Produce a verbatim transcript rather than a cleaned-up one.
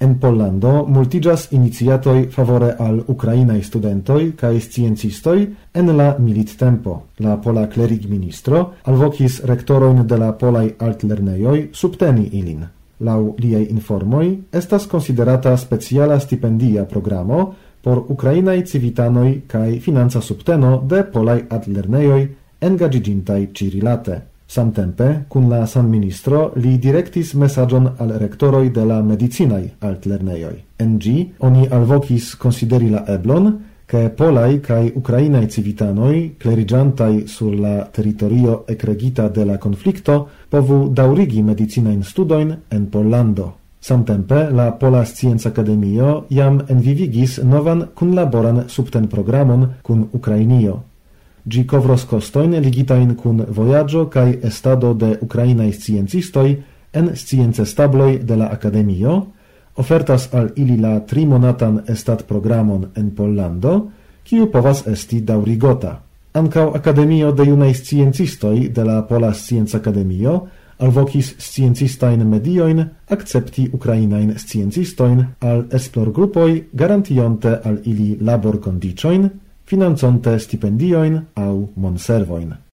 En Pollando multigas iniciatoi favore al Ukrainai studentoi cae sciencistoi en la milittempo. La pola clerig ministro alvocis rektoroin de la polai altlernejoj subteni ilin. Lau liei informoi, estas considerata speciala stipendia programo por Ukrainai civitanoi cae finanza subteno de polai altlernejoj engagigintai cirilate. Samtempe, cun la San Ministro, li directis messagion al rectoroi de la medicinai altlernejoj. En gi, oni alvocis consideri la eblon, che polai cae Ukrainai civitanoi, clerigiantai sur la territorio ecregita de la conflicto, povu daurigi medicinain studoin en Pollando. Samtempe, la Pola Scienz Academio jam envivigis novan kunlaboran subten programon kun Ukrainio. Gi kovros kostoin ligitain kun vojaĝo kaj estado de ukrainaj sciencistoj en sciencestabloj de la Akademio, ofertas al ili la trimonatan estat-programon en Pollando, kiu povas esti daŭrigota. Ankaŭ Akademio de junaj sciencistoj de la Pola Scienz Akademio alvokis sciencistajn mediojn akcepti ukrainajn sciencistojn al esplorgrupoj garantionte al ili laborkondiĉojn, financonte stipendioin au monservoin.